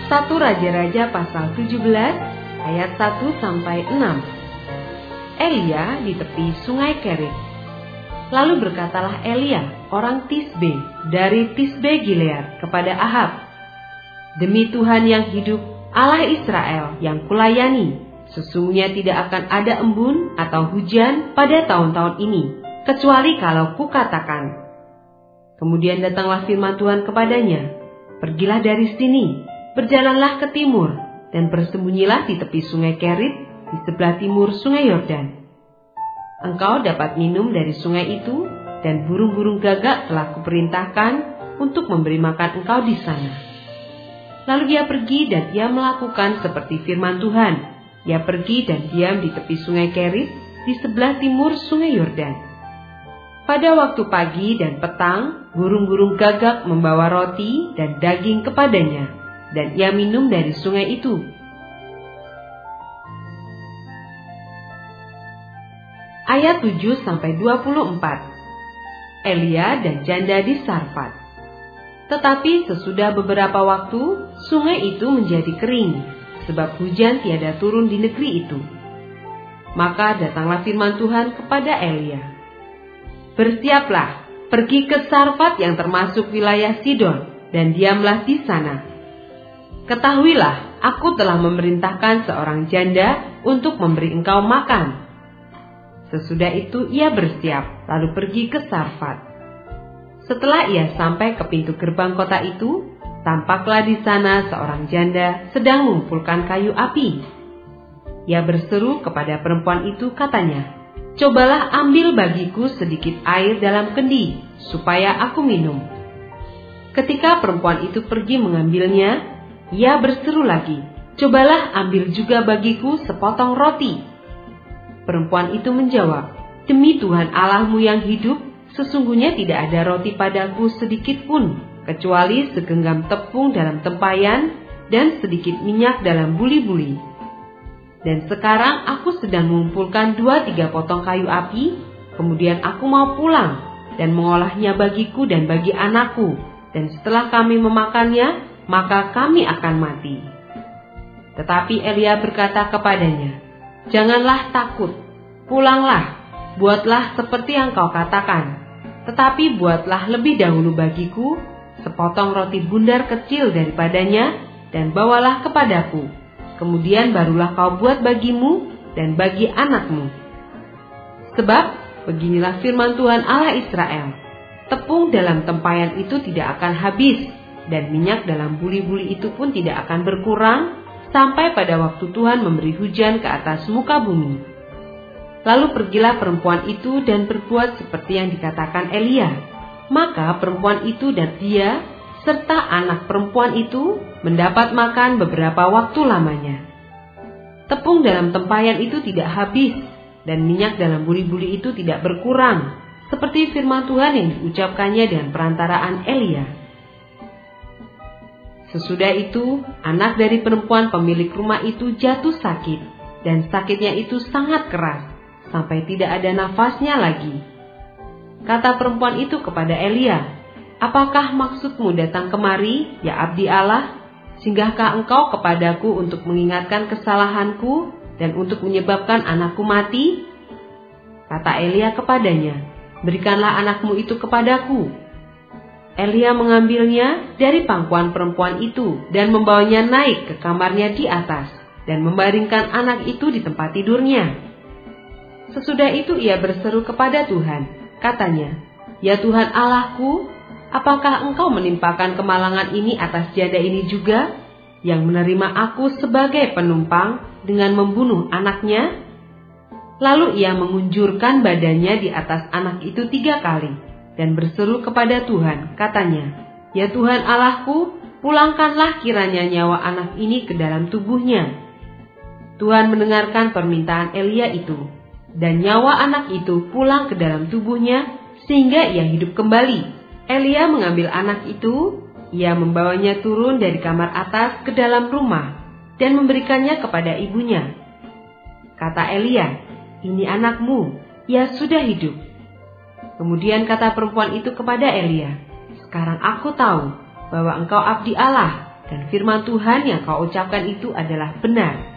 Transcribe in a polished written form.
1 Raja-Raja pasal 17 ayat 1-6. Elia di tepi sungai Kerit. Lalu berkatalah Elia, orang Tisbe, dari Tisbe Gilead kepada Ahab, "Demi Tuhan yang hidup, Allah Israel yang kulayani, sesungguhnya tidak akan ada embun atau hujan pada tahun-tahun ini, kecuali kalau kukatakan." Kemudian datanglah firman Tuhan kepadanya, "Pergilah dari sini, berjalanlah ke timur, dan bersembunyilah di tepi sungai Kerit, di sebelah timur sungai Yordan. Engkau dapat minum dari sungai itu, dan burung-burung gagak telah kuperintahkan untuk memberi makan engkau di sana." Lalu ia pergi dan ia melakukan seperti firman Tuhan. Ia pergi dan diam di tepi sungai Kerit, di sebelah timur sungai Yordan. Pada waktu pagi dan petang, burung-burung gagak membawa roti dan daging kepadanya, dan ia minum dari sungai itu. Ayat 7-24. Elia dan janda di Sarfat. Tetapi sesudah beberapa waktu, sungai itu menjadi kering, sebab hujan tiada turun di negeri itu. Maka datanglah firman Tuhan kepada Elia, "Bersiaplah, pergi ke Sarfat yang termasuk wilayah Sidon, dan diamlah di sana. Ketahuilah, aku telah memerintahkan seorang janda untuk memberi engkau makan." Sesudah itu ia bersiap, lalu pergi ke Sarfat. Setelah ia sampai ke pintu gerbang kota itu, tampaklah di sana seorang janda sedang mengumpulkan kayu api. Ia berseru kepada perempuan itu, katanya, "Cobalah ambil bagiku sedikit air dalam kendi, supaya aku minum." Ketika perempuan itu pergi mengambilnya, ia berseru lagi, "Cobalah ambil juga bagiku sepotong roti." Perempuan itu menjawab, "Demi Tuhan Allahmu yang hidup, sesungguhnya tidak ada roti padaku sedikit pun, kecuali segenggam tepung dalam tempayan dan sedikit minyak dalam buli-buli. Dan sekarang aku sedang mengumpulkan 2-3 potong kayu api, kemudian aku mau pulang dan mengolahnya bagiku dan bagi anakku, dan setelah kami memakannya, maka kami akan mati." Tetapi Elia berkata kepadanya, "Janganlah takut, pulanglah, buatlah seperti yang kau katakan. Tetapi buatlah lebih dahulu bagiku sepotong roti bundar kecil daripadanya, dan bawalah kepadaku. Kemudian barulah kau buat bagimu dan bagi anakmu. Sebab beginilah firman Tuhan Allah Israel, tepung dalam tempayan itu tidak akan habis, dan minyak dalam buli-buli itu pun tidak akan berkurang, sampai pada waktu Tuhan memberi hujan ke atas muka bumi." Lalu pergilah perempuan itu dan berbuat seperti yang dikatakan Elia. Maka perempuan itu dan dia serta anak perempuan itu mendapat makan beberapa waktu lamanya. Tepung dalam tempayan itu tidak habis, dan minyak dalam buli-buli itu tidak berkurang, seperti firman Tuhan yang diucapkannya dengan perantaraan Elia. Sesudah itu, anak dari perempuan pemilik rumah itu jatuh sakit, dan sakitnya itu sangat keras, sampai tidak ada nafasnya lagi. Kata perempuan itu kepada Elia, "Apakah maksudmu datang kemari, ya abdi Allah? Singgahkah engkau kepadaku untuk mengingatkan kesalahanku dan untuk menyebabkan anakku mati?" Kata Elia kepadanya, "Berikanlah anakmu itu kepadaku." Elia mengambilnya dari pangkuan perempuan itu dan membawanya naik ke kamarnya di atas dan membaringkan anak itu di tempat tidurnya. Sesudah itu ia berseru kepada Tuhan, katanya, "Ya Tuhan Allahku, apakah engkau menimpakan kemalangan ini atas janda ini juga, yang menerima aku sebagai penumpang dengan membunuh anaknya?" Lalu ia mengunjurkan badannya di atas anak itu 3 kali, dan berseru kepada Tuhan, katanya, "Ya Tuhan Allahku, pulangkanlah kiranya nyawa anak ini ke dalam tubuhnya." Tuhan mendengarkan permintaan Elia itu, dan nyawa anak itu pulang ke dalam tubuhnya, sehingga ia hidup kembali. Elia mengambil anak itu, ia membawanya turun dari kamar atas ke dalam rumah, dan memberikannya kepada ibunya. Kata Elia, "Ini anakmu, ia sudah hidup." Kemudian kata perempuan itu kepada Elia, "Sekarang aku tahu bahwa engkau abdi Allah, dan firman Tuhan yang kau ucapkan itu adalah benar.